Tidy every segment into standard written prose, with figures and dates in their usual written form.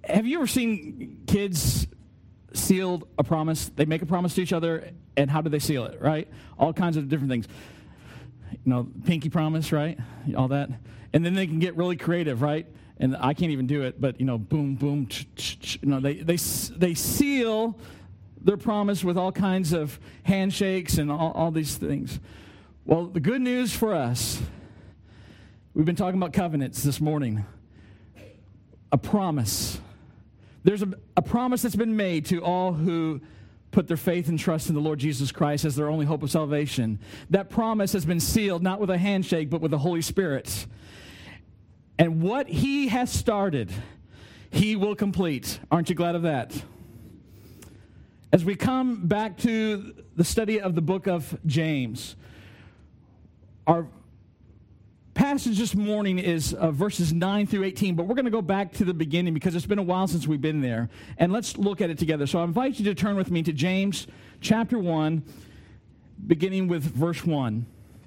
Have you ever seen kids seal a promise? They make a promise to each other, and how do they seal it, right? All kinds of different things. Pinky promise, right? All that. And then they can get really creative, right? And I can't even do it, but, boom, boom, they seal their promise with all kinds of handshakes and all these things. Well, the good news for us, we've been talking about covenants this morning. A promise. There's a promise that's been made to all who put their faith and trust in the Lord Jesus Christ as their only hope of salvation. That promise has been sealed not with a handshake, but with the Holy Spirit. And what he has started, he will complete. Aren't you glad of that? As we come back to the study of the book of James, our passage this morning is verses 9 through 18, but we're going to go back to the beginning because it's been a while since we've been there. And let's look at it together. So I invite you to turn with me to James chapter 1, beginning with verse 1.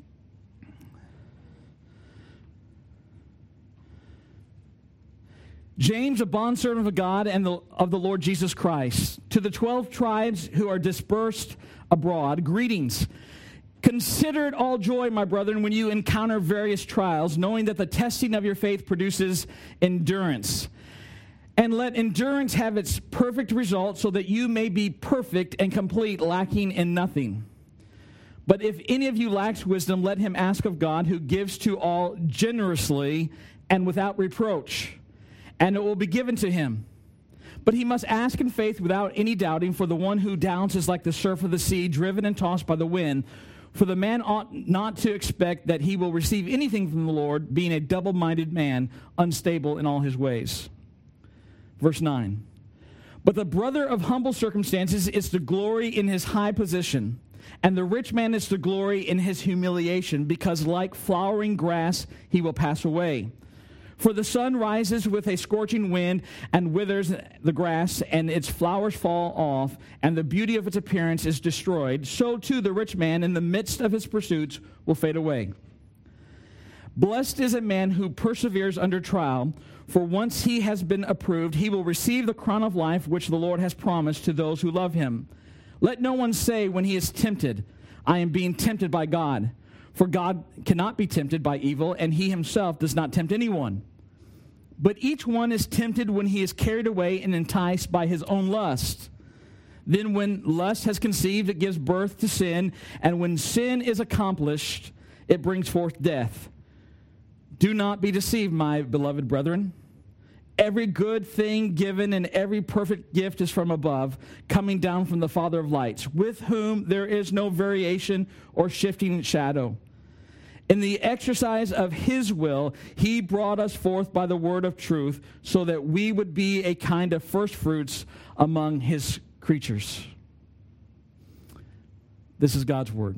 James, a bondservant of God and of the Lord Jesus Christ, to the 12 tribes who are dispersed abroad, greetings. Consider it all joy, my brethren, when you encounter various trials, knowing that the testing of your faith produces endurance. And let endurance have its perfect result, so that you may be perfect and complete, lacking in nothing. But if any of you lacks wisdom, let him ask of God, who gives to all generously and without reproach, and it will be given to him. But he must ask in faith without any doubting, for the one who doubts is like the surf of the sea, driven and tossed by the wind. For the man ought not to expect that he will receive anything from the Lord, being a double-minded man, unstable in all his ways. Verse 9. But the brother of humble circumstances is to glory in his high position, and the rich man is to glory in his humiliation, because like flowering grass he will pass away. For the sun rises with a scorching wind and withers the grass, and its flowers fall off, and the beauty of its appearance is destroyed. So too the rich man in the midst of his pursuits will fade away. Blessed is a man who perseveres under trial, for once he has been approved, he will receive the crown of life which the Lord has promised to those who love him. Let no one say when he is tempted, I am being tempted by God. For God cannot be tempted by evil, and he himself does not tempt anyone. But each one is tempted when he is carried away and enticed by his own lust. Then when lust has conceived, it gives birth to sin, and when sin is accomplished, it brings forth death. Do not be deceived, my beloved brethren. Every good thing given and every perfect gift is from above, coming down from the Father of lights, with whom there is no variation or shifting shadow. In the exercise of his will, he brought us forth by the word of truth, so that we would be a kind of first fruits among his creatures. This is God's word.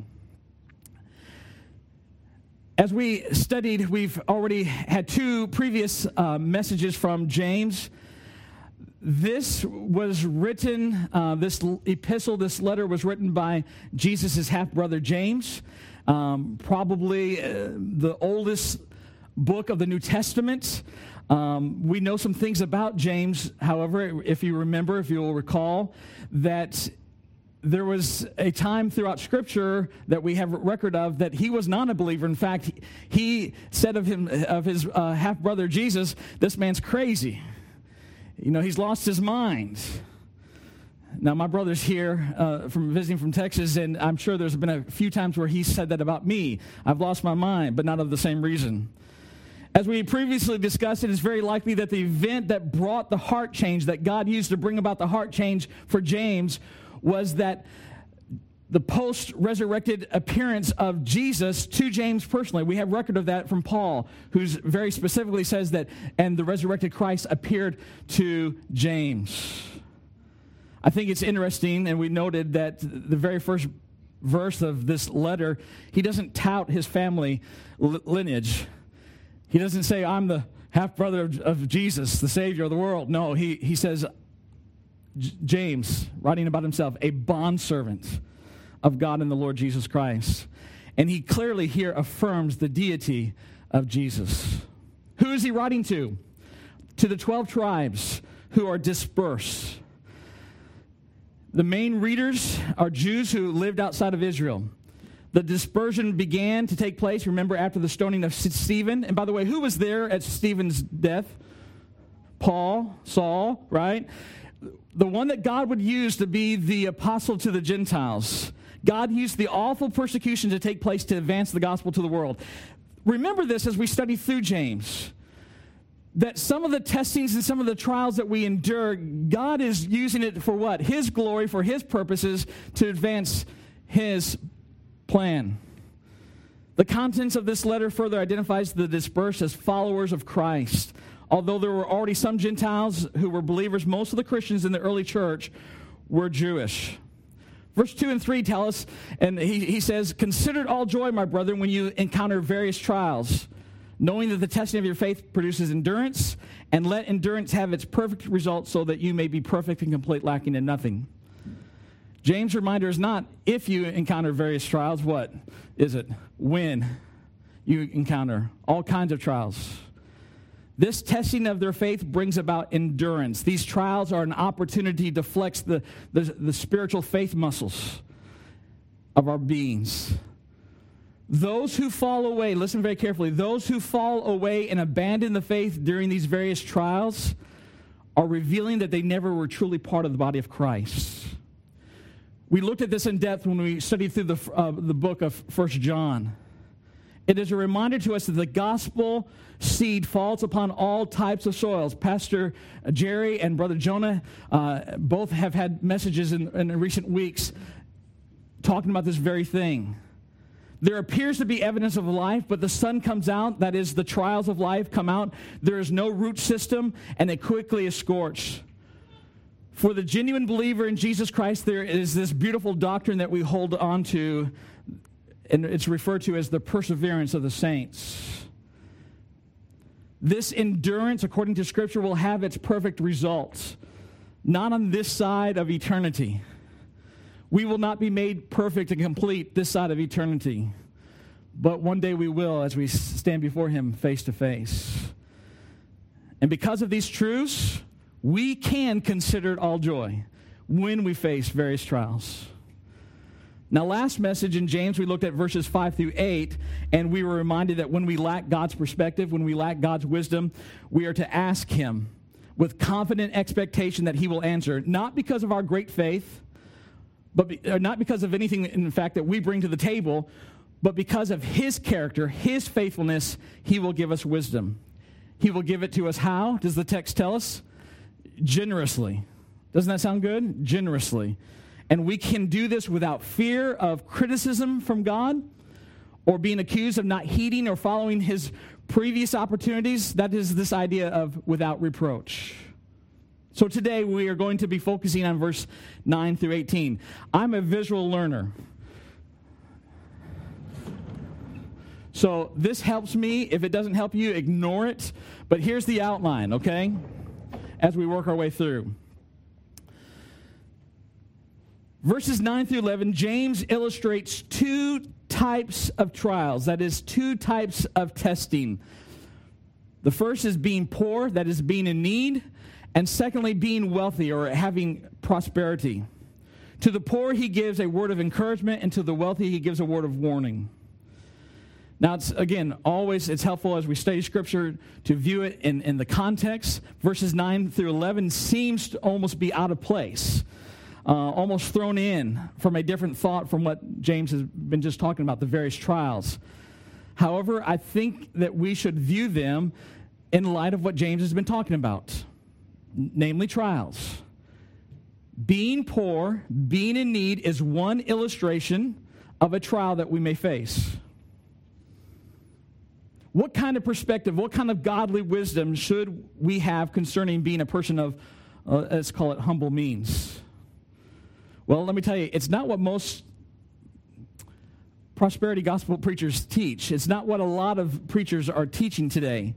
As we studied, we've already had two previous messages from James. This was written, this epistle, this letter was written by Jesus' half-brother James. Probably the oldest book of the New Testament. We know some things about James, however, if you will recall, that there was a time throughout Scripture that we have a record of that he was not a believer. In fact, he said of his half-brother Jesus, this man's crazy. He's lost his mind. Now, my brother's here visiting from Texas, and I'm sure there's been a few times where he said that about me. I've lost my mind, but not of the same reason. As we previously discussed, it is very likely that the event that brought the heart change, that God used to bring about the heart change for James, was that the post-resurrected appearance of Jesus to James personally. We have record of that from Paul, who very specifically says that, and the resurrected Christ appeared to James. I think it's interesting, and we noted that the very first verse of this letter, he doesn't tout his family lineage. He doesn't say, I'm the half-brother of Jesus, the Savior of the world. No, he says, James, writing about himself, a bondservant of God and the Lord Jesus Christ. And he clearly here affirms the deity of Jesus. Who is he writing to? To the 12 tribes who are dispersed. The main readers are Jews who lived outside of Israel. The dispersion began to take place, remember, after the stoning of Stephen. And by the way, who was there at Stephen's death? Saul, right? The one that God would use to be the apostle to the Gentiles. God used the awful persecution to take place to advance the gospel to the world. Remember this as we study through James, that some of the testings and some of the trials that we endure, God is using it for what? His glory, for His purposes, to advance His plan. The contents of this letter further identifies the dispersed as followers of Christ. Although there were already some Gentiles who were believers, most of the Christians in the early church were Jewish. Verse 2 and 3 tell us, and he says, "Consider it all joy, my brethren, when you encounter various trials, knowing that the testing of your faith produces endurance, and let endurance have its perfect result so that you may be perfect and complete, lacking in nothing." James' reminder is not if you encounter various trials, what is it? When you encounter all kinds of trials. This testing of their faith brings about endurance. These trials are an opportunity to flex the spiritual faith muscles of our beings. Those who fall away, listen very carefully, those who fall away and abandon the faith during these various trials are revealing that they never were truly part of the body of Christ. We looked at this in depth when we studied through the book of 1 John. It is a reminder to us that the gospel seed falls upon all types of soils. Pastor Jerry and Brother Jonah both have had messages in recent weeks talking about this very thing. There appears to be evidence of life, but the sun comes out, that is, the trials of life come out. There is no root system, and it quickly is scorched. For the genuine believer in Jesus Christ, there is this beautiful doctrine that we hold on to, and it's referred to as the perseverance of the saints. This endurance, according to Scripture, will have its perfect results, not on this side of eternity. We will not be made perfect and complete this side of eternity, but one day we will as we stand before Him face to face. And because of these truths, we can consider it all joy when we face various trials. Now, last message in James, we looked at verses 5 through 8, and we were reminded that when we lack God's perspective, when we lack God's wisdom, we are to ask Him with confident expectation that He will answer, not because of our great faith, but not because of anything, in fact, that we bring to the table, but because of His character, His faithfulness, He will give us wisdom. He will give it to us how? Does the text tell us? Generously. Doesn't that sound good? Generously. And we can do this without fear of criticism from God or being accused of not heeding or following His previous opportunities. That is this idea of without reproach. So today we are going to be focusing on verse 9 through 18. I'm a visual learner. So this helps me. If it doesn't help you, ignore it. But here's the outline, okay, as we work our way through. Verses 9 through 11, James illustrates two types of trials, that is, two types of testing. The first is being poor, that is, being in need, and secondly, being wealthy or having prosperity. To the poor, he gives a word of encouragement, and to the wealthy, he gives a word of warning. Now, it's helpful as we study Scripture to view it in the context. Verses 9 through 11 seems to almost be out of place. Almost thrown in from a different thought from what James has been just talking about, the various trials. However, I think that we should view them in light of what James has been talking about, namely trials. Being poor, being in need is one illustration of a trial that we may face. What kind of perspective, what kind of godly wisdom should we have concerning being a person of, let's call it humble means? Well, let me tell you, it's not what most prosperity gospel preachers teach. It's not what a lot of preachers are teaching today.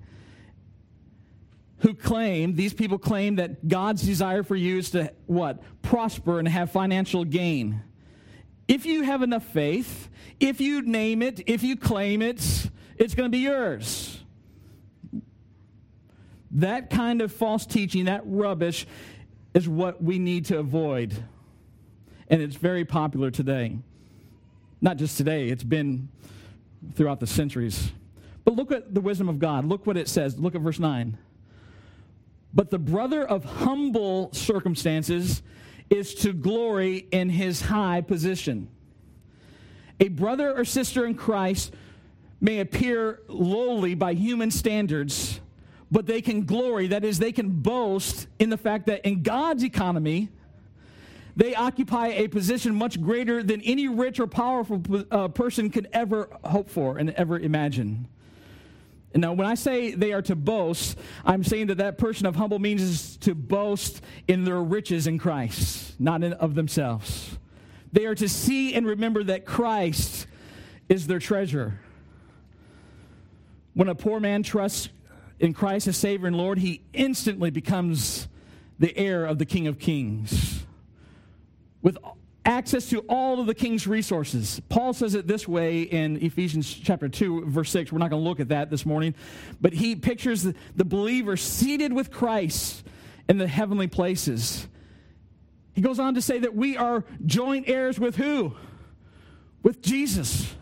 These people claim that God's desire for you is to, what? Prosper and have financial gain. If you have enough faith, if you name it, if you claim it, it's going to be yours. That kind of false teaching, that rubbish, is what we need to avoid. And it's very popular today. Not just today, it's been throughout the centuries. But look at the wisdom of God. Look what it says. Look at verse 9. But the brother of humble circumstances is to glory in his high position. A brother or sister in Christ may appear lowly by human standards, but they can glory, that is, they can boast in the fact that in God's economy, they occupy a position much greater than any rich or powerful person could ever hope for and ever imagine. And now, when I say they are to boast, I'm saying that that person of humble means is to boast in their riches in Christ, not of themselves. They are to see and remember that Christ is their treasure. When a poor man trusts in Christ as Savior and Lord, he instantly becomes the heir of the King of Kings, with access to all of the king's resources. Paul says it this way in Ephesians chapter 2, verse 6. We're not going to look at that this morning, but he pictures the believer seated with Christ in the heavenly places. He goes on to say that we are joint heirs with who? With Jesus.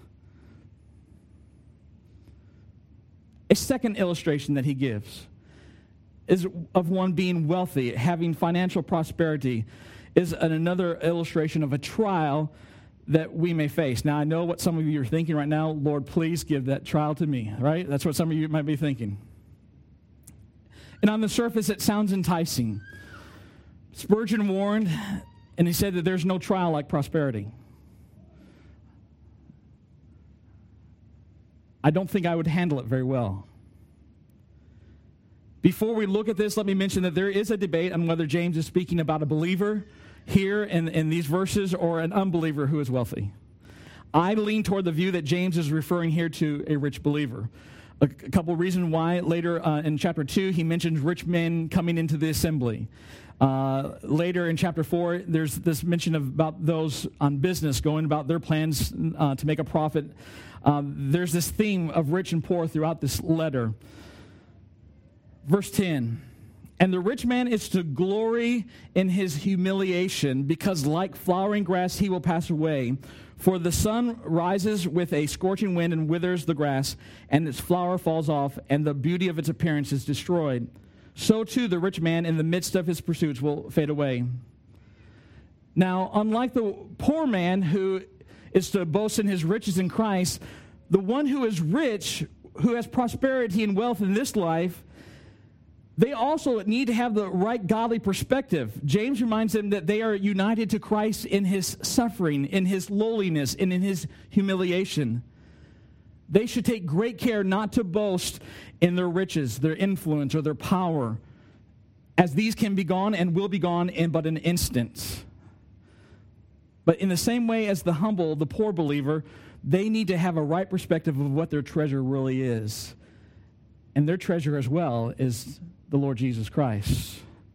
A second illustration that he gives is of one being wealthy, having financial prosperity, is another illustration of a trial that we may face. Now, I know what some of you are thinking right now. Lord, please give that trial to me, right? That's what some of you might be thinking. And on the surface, it sounds enticing. Spurgeon warned, and he said that there's no trial like prosperity. I don't think I would handle it very well. Before we look at this, let me mention that there is a debate on whether James is speaking about a believer here in these verses or an unbeliever who is wealthy. I lean toward the view that James is referring here to a rich believer. A couple of reasons why. Later in chapter 2, he mentions rich men coming into the assembly. Later in chapter 4, there's this mention about those on business going about their plans to make a profit. There's this theme of rich and poor throughout this letter. Verse 10, and the rich man is to glory in his humiliation, because like flowering grass he will pass away. For the sun rises with a scorching wind and withers the grass, and its flower falls off, and the beauty of its appearance is destroyed. So too the rich man in the midst of his pursuits will fade away. Now, unlike the poor man who is to boast in his riches in Christ, the one who is rich, who has prosperity and wealth in this life, they also need to have the right godly perspective. James reminds them that they are united to Christ in his suffering, in his lowliness, and in his humiliation. They should take great care not to boast in their riches, their influence, or their power, as these can be gone and will be gone in but an instant. But in the same way as the humble, the poor believer, they need to have a right perspective of what their treasure really is. And their treasure as well is the Lord Jesus Christ.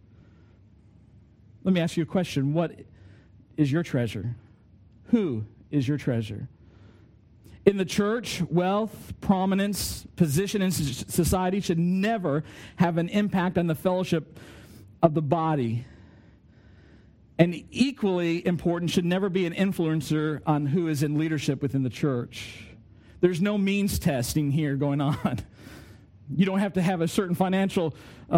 Let me ask you a question. What is your treasure? Who is your treasure? In the church, wealth, prominence, position in society should never have an impact on the fellowship of the body. And equally important, should never be an influencer on who is in leadership within the church. There's no means testing here going on. You don't have to have a certain financial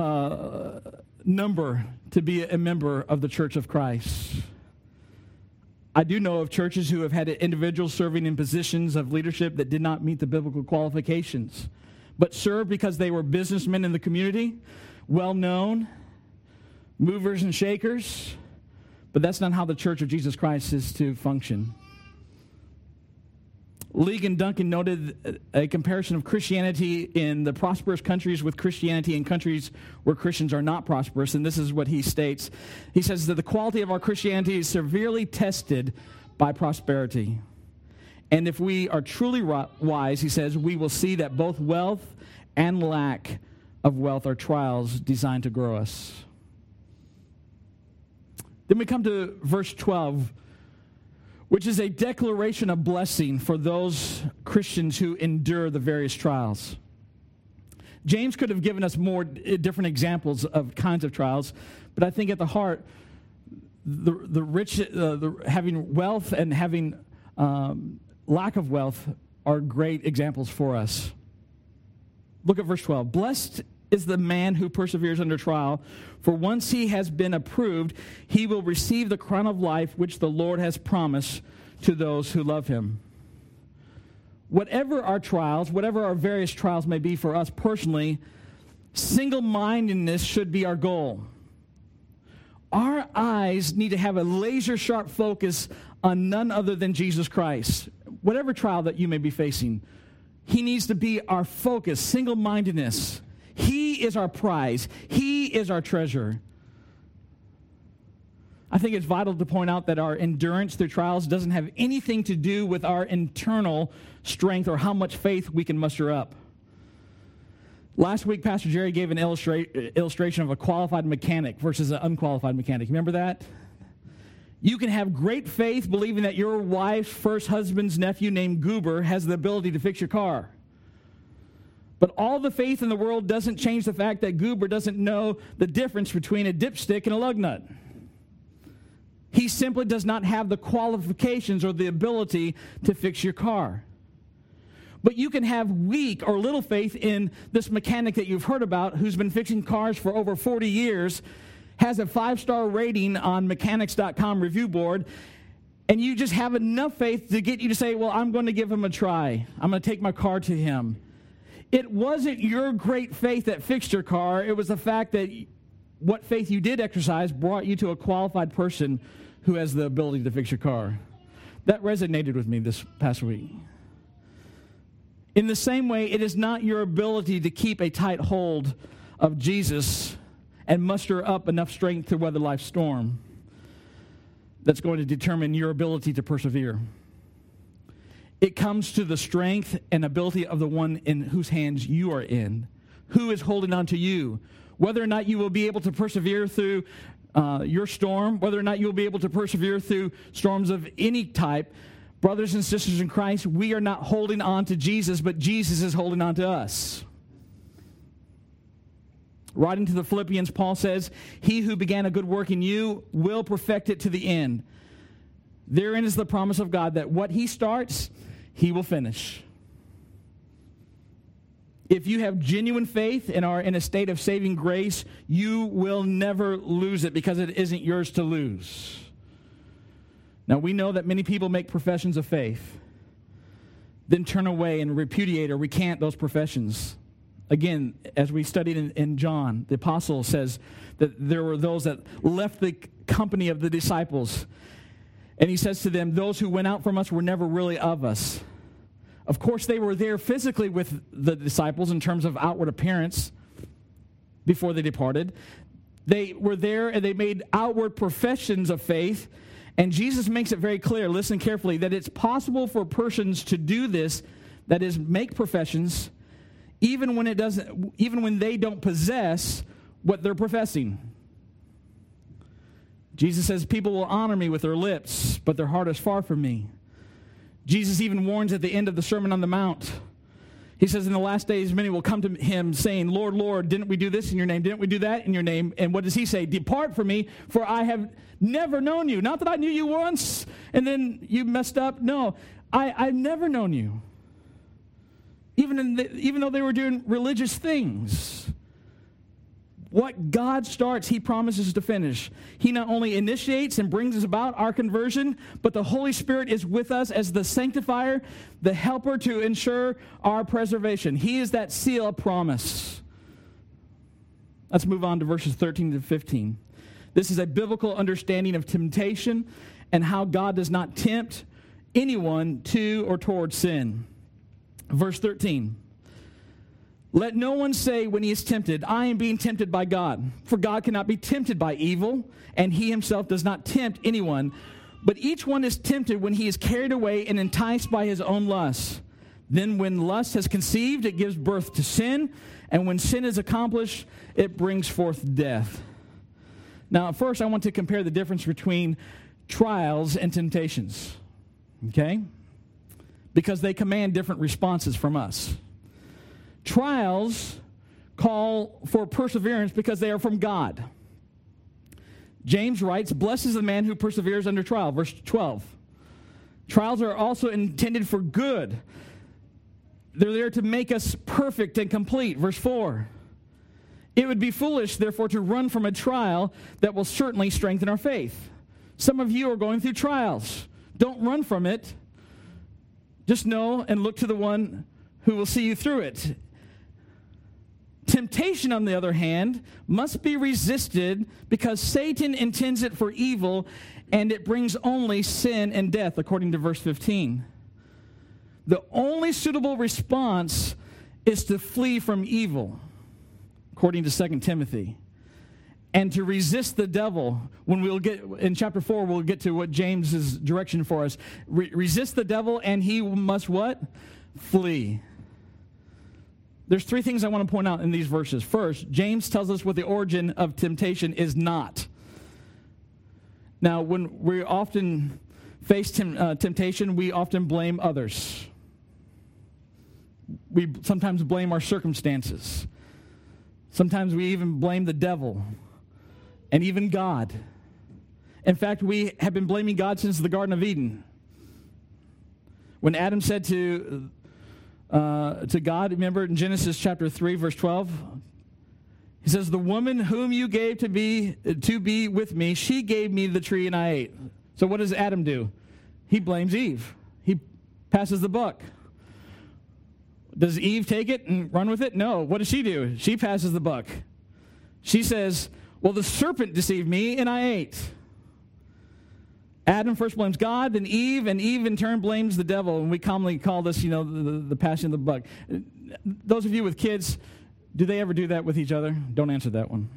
number to be a member of the Church of Christ. I do know of churches who have had individuals serving in positions of leadership that did not meet the biblical qualifications, but served because they were businessmen in the community, well-known, movers and shakers, but that's not how the Church of Jesus Christ is to function. Ligon Duncan noted a comparison of Christianity in the prosperous countries with Christianity in countries where Christians are not prosperous, and this is what he states. He says that the quality of our Christianity is severely tested by prosperity. And if we are truly wise, he says, we will see that both wealth and lack of wealth are trials designed to grow us. Then we come to verse 12, which is a declaration of blessing for those Christians who endure the various trials. James could have given us more different examples of kinds of trials, but I think at the heart, the rich, having wealth and having lack of wealth are great examples for us. Look at verse 12. Blessed is the man who perseveres under trial, for once he has been approved, he will receive the crown of life which the Lord has promised to those who love him. Whatever our trials, whatever our various trials may be for us personally, single-mindedness should be our goal. Our eyes need to have a laser-sharp focus on none other than Jesus Christ. Whatever trial that you may be facing, he needs to be our focus, single-mindedness. He is our prize. He is our treasure. I think it's vital to point out that our endurance through trials doesn't have anything to do with our internal strength or how much faith we can muster up. Last week, Pastor Jerry gave an illustration of a qualified mechanic versus an unqualified mechanic. Remember that? You can have great faith believing that your wife's first husband's nephew named Goober has the ability to fix your car. But all the faith in the world doesn't change the fact that Goober doesn't know the difference between a dipstick and a lug nut. He simply does not have the qualifications or the ability to fix your car. But you can have weak or little faith in this mechanic that you've heard about who's been fixing cars for over 40 years, has a 5-star rating on mechanics.com review board, and you just have enough faith to get you to say, well, I'm going to give him a try. I'm going to take my car to him. It wasn't your great faith that fixed your car. It was the fact that what faith you did exercise brought you to a qualified person who has the ability to fix your car. That resonated with me this past week. In the same way, it is not your ability to keep a tight hold of Jesus and muster up enough strength to weather life's storm that's going to determine your ability to persevere. It comes to the strength and ability of the one in whose hands you are in, who is holding on to you. Whether or not you will be able to persevere through your storm, whether or not you will be able to persevere through storms of any type, brothers and sisters in Christ, we are not holding on to Jesus, but Jesus is holding on to us. Writing to the Philippians, Paul says, he who began a good work in you will perfect it to the end. Therein is the promise of God that what he starts, he will finish. If you have genuine faith and are in a state of saving grace, you will never lose it because it isn't yours to lose. Now, we know that many people make professions of faith, then turn away and repudiate or recant those professions. Again, as we studied in John, the apostle says that there were those that left the company of the disciples. And he says to them, those who went out from us were never really of us. Of course, they were there physically with the disciples in terms of outward appearance before they departed. They were there and they made outward professions of faith. And Jesus makes it very clear, listen carefully, that it's possible for persons to do this, that is, make professions, even when they don't possess what they're professing. Jesus says, people will honor me with their lips, but their heart is far from me. Jesus even warns at the end of the Sermon on the Mount. He says, in the last days, many will come to him saying, Lord, Lord, didn't we do this in your name? Didn't we do that in your name? And what does he say? Depart from me, for I have never known you. Not that I knew you once, and then you messed up. No, I've never known you. Even though they were doing religious things. What God starts, he promises to finish. He not only initiates and brings us about our conversion, but the Holy Spirit is with us as the sanctifier, the helper to ensure our preservation. He is that seal of promise. Let's move on to verses 13 to 15. This is a biblical understanding of temptation and how God does not tempt anyone to or towards sin. Verse 13. Let no one say when he is tempted, I am being tempted by God. For God cannot be tempted by evil, and he himself does not tempt anyone. But each one is tempted when he is carried away and enticed by his own lust. Then when lust has conceived, it gives birth to sin. And when sin is accomplished, it brings forth death. Now, first, I want to compare the difference between trials and temptations. Okay? Because they command different responses from us. Trials call for perseverance because they are from God. James writes, "Blessed is the man who perseveres under trial." Verse 12. Trials are also intended for good. They're there to make us perfect and complete. Verse 4. It would be foolish, therefore, to run from a trial that will certainly strengthen our faith. Some of you are going through trials. Don't run from it. Just know and look to the one who will see you through it. Temptation, on the other hand, must be resisted because Satan intends it for evil, and it brings only sin and death, according to verse 15. The only suitable response is to flee from evil, according to 2 Timothy, and to resist the devil. When we'll get in chapter 4, we'll get to what James's direction for us. Resist the devil, and he must what? Flee. There's three things I want to point out in these verses. First, James tells us what the origin of temptation is not. Now, when we often face temptation, we often blame others. We sometimes blame our circumstances. Sometimes we even blame the devil and even God. In fact, we have been blaming God since the Garden of Eden. When Adam said to God, remember in Genesis chapter 3, verse 12, he says, "The woman whom you gave to be with me, she gave me the tree and I ate." So what does Adam do? He blames Eve. He passes the buck. Does Eve take it and run with it? No. What does she do? She passes the buck. She says, "Well, the serpent deceived me and I ate." Adam first blames God, then Eve, and Eve in turn blames the devil. And we commonly call this, the passing of the buck. Those of you with kids, do they ever do that with each other? Don't answer that one.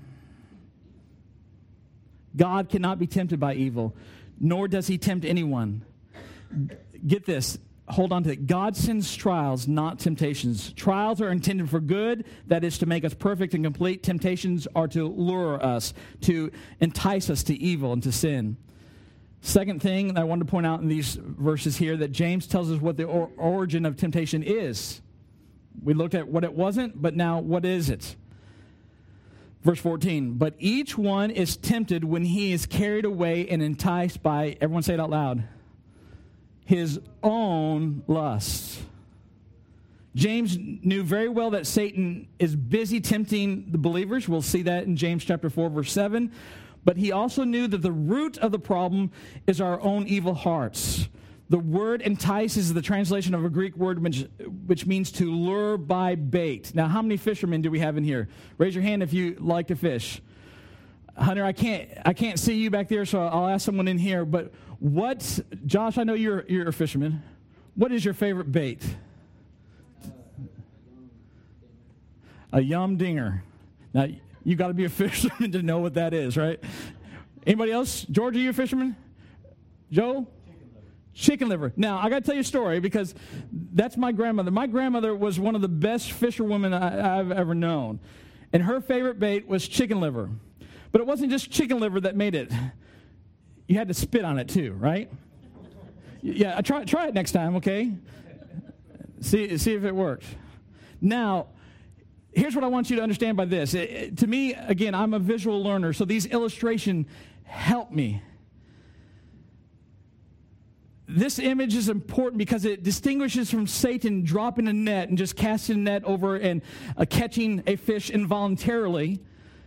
God cannot be tempted by evil, nor does he tempt anyone. Get this. Hold on to it. God sends trials, not temptations. Trials are intended for good, that is to make us perfect and complete. Temptations are to lure us, to entice us to evil and to sin. Second thing that I wanted to point out in these verses here, that James tells us what the origin of temptation is. We looked at what it wasn't, but now what is it? Verse 14, "But each one is tempted when he is carried away and enticed by," everyone say it out loud, "his own lusts." James knew very well that Satan is busy tempting the believers. We'll see that in James chapter 4, verse 7. But he also knew that the root of the problem is our own evil hearts. The word entice is the translation of a Greek word which means to lure by bait. Now, how many fishermen do we have in here? Raise your hand if you like to fish. Hunter, I can't see you back there, so I'll ask someone in here. But Josh, I know you're a fisherman. What is your favorite bait? A yum dinger. Now, you got to be a fisherman to know what that is, right? Anybody else? George, are you a fisherman? Joe? Chicken liver. Now, I got to tell you a story because that's my grandmother. My grandmother was one of the best fisherwomen I've ever known. And her favorite bait was chicken liver. But it wasn't just chicken liver that made it. You had to spit on it too, right? Yeah, try it next time, okay? See if it works. Now, here's what I want you to understand by this. To me, again, I'm a visual learner, so these illustrations help me. This image is important because it distinguishes from Satan dropping a net and just casting a net over and catching a fish involuntarily.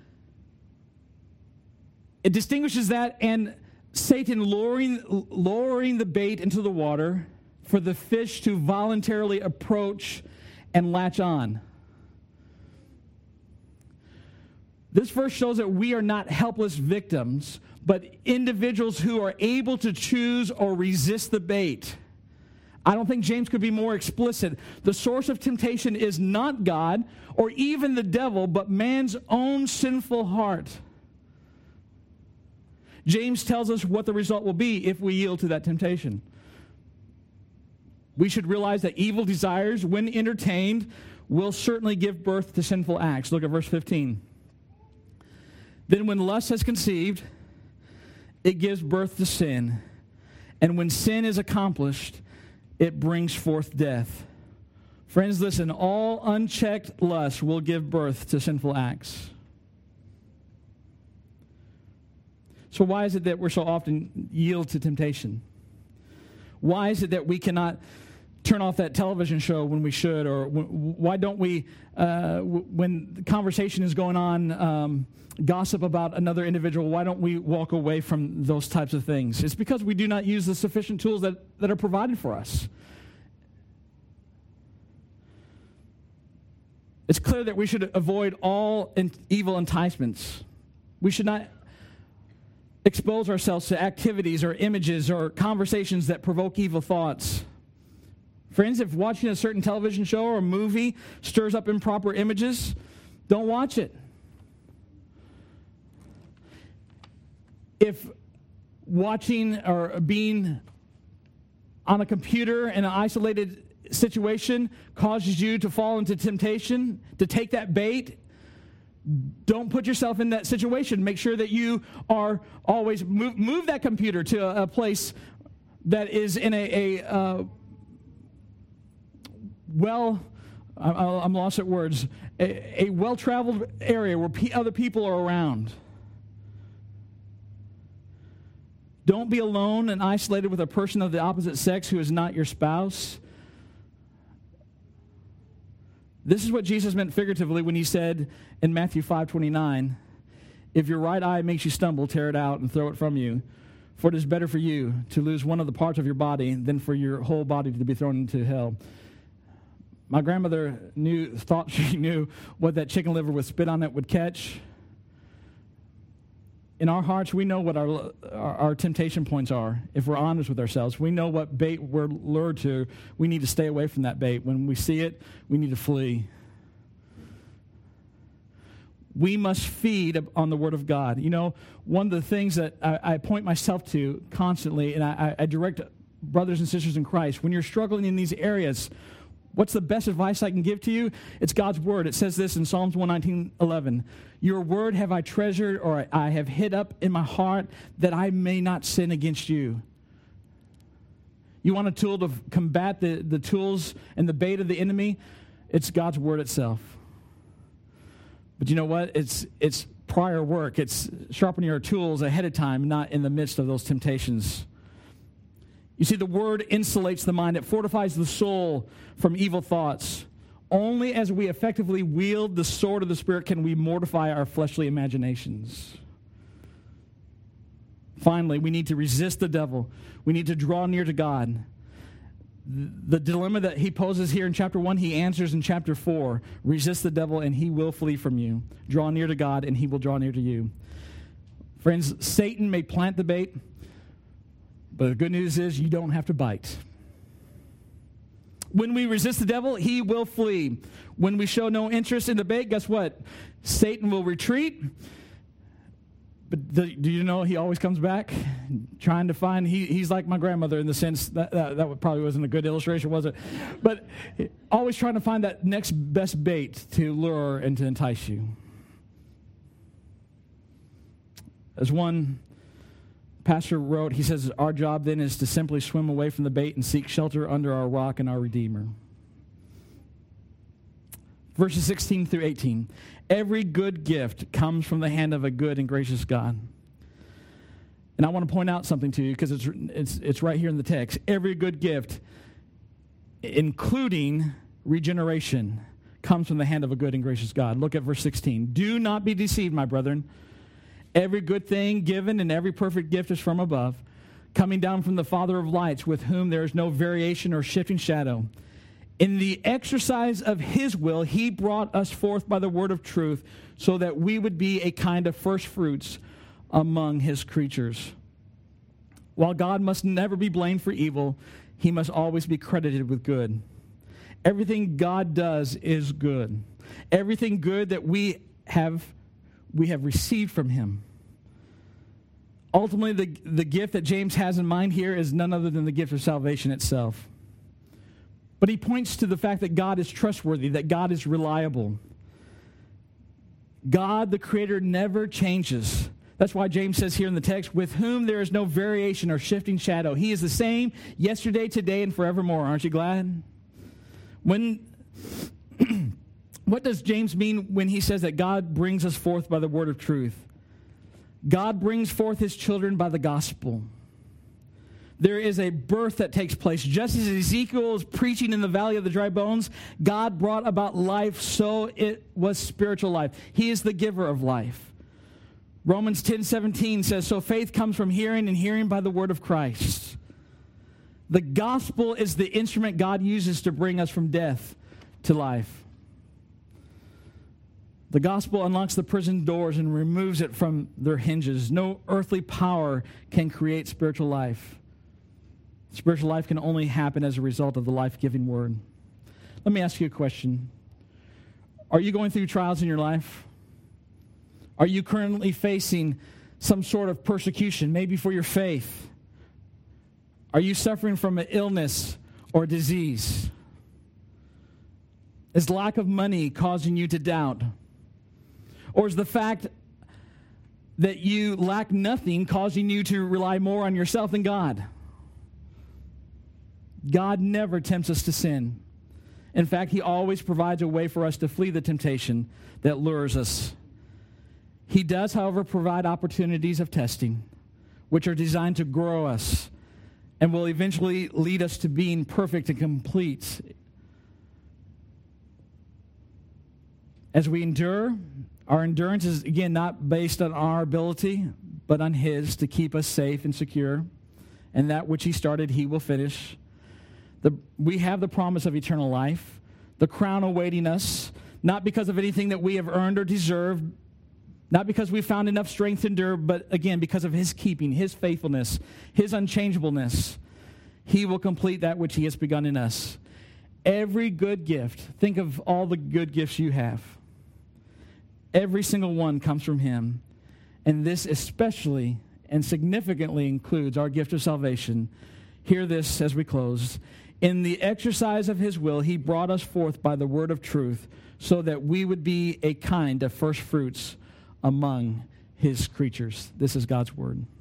It distinguishes that and Satan lowering the bait into the water for the fish to voluntarily approach and latch on. This verse shows that we are not helpless victims, but individuals who are able to choose or resist the bait. I don't think James could be more explicit. The source of temptation is not God or even the devil, but man's own sinful heart. James tells us what the result will be if we yield to that temptation. We should realize that evil desires, when entertained, will certainly give birth to sinful acts. Look at verse 15. Then when lust has conceived, it gives birth to sin. And when sin is accomplished, it brings forth death. Friends, listen, all unchecked lust will give birth to sinful acts. So why is it that we're so often yield to temptation? Why is it that we cannot turn off that television show when we should? Or why don't we, when the conversation is going on, gossip about another individual, why don't we walk away from those types of things? It's because we do not use the sufficient tools that are provided for us. It's clear that we should avoid all evil enticements. We should not expose ourselves to activities or images or conversations that provoke evil thoughts. Friends, if watching a certain television show or a movie stirs up improper images, don't watch it. If watching or being on a computer in an isolated situation causes you to fall into temptation, to take that bait, don't put yourself in that situation. Make sure that you are always move that computer to a place that is in I'm lost at words, a well-traveled area where other people are around. Don't be alone and isolated with a person of the opposite sex who is not your spouse. This is what Jesus meant figuratively when he said in Matthew 5:29, if your right eye makes you stumble, tear it out and throw it from you. For it is better for you to lose one of the parts of your body than for your whole body to be thrown into hell. My grandmother thought she knew what that chicken liver with spit on it would catch. In our hearts, we know what our temptation points are. If we're honest with ourselves, we know what bait we're lured to. We need to stay away from that bait. When we see it, we need to flee. We must feed on the Word of God. You know, one of the things that I point myself to constantly, and I direct brothers and sisters in Christ, when you're struggling in these areas, what's the best advice I can give to you? It's God's Word. It says this in Psalms 119:11. Your word have I treasured, or I have hid up in my heart, that I may not sin against you. You want a tool to combat the tools and the bait of the enemy? It's God's Word itself. But you know what? It's prior work. It's sharpening our tools ahead of time, not in the midst of those temptations. You see, the Word insulates the mind. It fortifies the soul from evil thoughts. Only as we effectively wield the sword of the Spirit can we mortify our fleshly imaginations. Finally, we need to resist the devil. We need to draw near to God. The dilemma that he poses here in chapter 1, he answers in chapter 4. Resist the devil and he will flee from you. Draw near to God and he will draw near to you. Friends, Satan may plant the bait, but the good news is you don't have to bite. When we resist the devil, he will flee. When we show no interest in the bait, guess what? Satan will retreat. But do you know he always comes back? Trying to find, he's like my grandmother in the sense, that probably wasn't a good illustration, was it? But always trying to find that next best bait to lure and to entice you. As one pastor wrote, he says, our job then is to simply swim away from the bait and seek shelter under our rock and our Redeemer. Verses 16 through 18. Every good gift comes from the hand of a good and gracious God. And I want to point out something to you because it's right here in the text. Every good gift, including regeneration, comes from the hand of a good and gracious God. Look at verse 16. Do not be deceived, my brethren. Every good thing given and every perfect gift is from above, coming down from the Father of lights, with whom there is no variation or shifting shadow. In the exercise of his will, he brought us forth by the word of truth, so that we would be a kind of first fruits among his creatures. While God must never be blamed for evil, he must always be credited with good. Everything God does is good. Everything good that we have received from him. Ultimately, the gift that James has in mind here is none other than the gift of salvation itself. But he points to the fact that God is trustworthy, that God is reliable. God, the Creator, never changes. That's why James says here in the text, with whom there is no variation or shifting shadow. He is the same yesterday, today, and forevermore. Aren't you glad? When What does James mean when he says that God brings us forth by the word of truth? God brings forth his children by the gospel. There is a birth that takes place. Just as Ezekiel is preaching in the valley of the dry bones, God brought about life, so it was spiritual life. He is the giver of life. Romans 10:17 says, so faith comes from hearing, and hearing by the word of Christ. The gospel is the instrument God uses to bring us from death to life. The gospel unlocks the prison doors and removes it from their hinges. No earthly power can create spiritual life. Spiritual life can only happen as a result of the life-giving word. Let me ask you a question. Are you going through trials in your life? Are you currently facing some sort of persecution, maybe for your faith? Are you suffering from an illness or disease? Is lack of money causing you to doubt? Or is the fact that you lack nothing causing you to rely more on yourself than God? God never tempts us to sin. In fact, he always provides a way for us to flee the temptation that lures us. He does, however, provide opportunities of testing, which are designed to grow us and will eventually lead us to being perfect and complete. As we endure, our endurance is, again, not based on our ability, but on his to keep us safe and secure. And that which he started, he will finish. We have the promise of eternal life, the crown awaiting us, not because of anything that we have earned or deserved, not because we found enough strength to endure, but again, because of his keeping, his faithfulness, his unchangeableness. He will complete that which he has begun in us. Every good gift, think of all the good gifts you have. Every single one comes from him. And this especially and significantly includes our gift of salvation. Hear this as we close. In the exercise of his will, he brought us forth by the word of truth, so that we would be a kind of first fruits among his creatures. This is God's word.